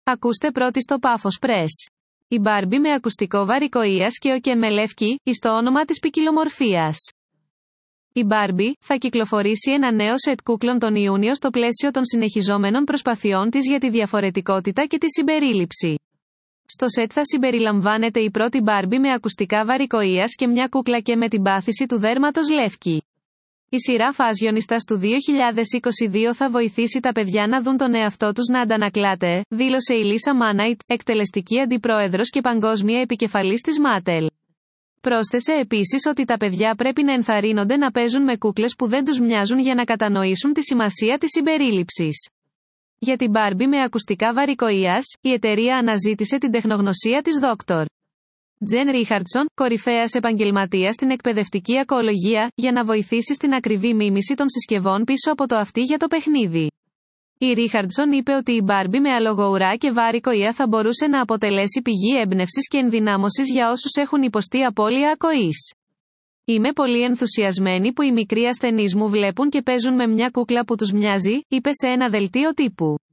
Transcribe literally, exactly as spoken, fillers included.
Ακούστε πρώτη στο Πάφος Press. Η Μπάρμπι με ακουστικό βαρικοΐας και ο Κεν με λεύκη, εις το όνομα της ποικιλομορφίας. Η Μπάρμπι θα κυκλοφορήσει ένα νέο σετ κούκλων τον Ιούνιο στο πλαίσιο των συνεχιζόμενων προσπαθειών της για τη διαφορετικότητα και τη συμπερίληψη. Στο σετ θα συμπεριλαμβάνεται η πρώτη Μπάρμπι με ακουστικά βαρικοΐας και μια κούκλα και με την πάθηση του δέρματος λεύκη. Η σειρά Fashionistas του δύο χιλιάδες είκοσι δύο θα βοηθήσει τα παιδιά να δουν τον εαυτό τους να αντανακλάται, δήλωσε η Λίσα Μάναϊτ, εκτελεστική αντιπρόεδρος και παγκόσμια επικεφαλής της Mattel. Πρόσθεσε επίσης ότι τα παιδιά πρέπει να ενθαρρύνονται να παίζουν με κούκλες που δεν τους μοιάζουν για να κατανοήσουν τη σημασία της συμπερίληψης. Για την Μπάρμπι με ακουστικά βαρικοΐας, η εταιρεία αναζήτησε την τεχνογνωσία της δόκτωρ Τζεν Ρίχαρντσον, κορυφαίας επαγγελματίας στην εκπαιδευτική ακοολογία, για να βοηθήσει στην ακριβή μίμηση των συσκευών πίσω από το αυτί για το παιχνίδι. Η Ρίχαρντσον είπε ότι η Μπάρμπι με αλογοουρά και βαρικοΐα θα μπορούσε να αποτελέσει πηγή έμπνευσης και ενδυνάμωσης για όσους έχουν υποστεί απώλεια ακοής. «Είμαι πολύ ενθουσιασμένη που οι μικροί ασθενείς μου βλέπουν και παίζουν με μια κούκλα που τους μοιάζει», είπε σε ένα δελτίο τύπου.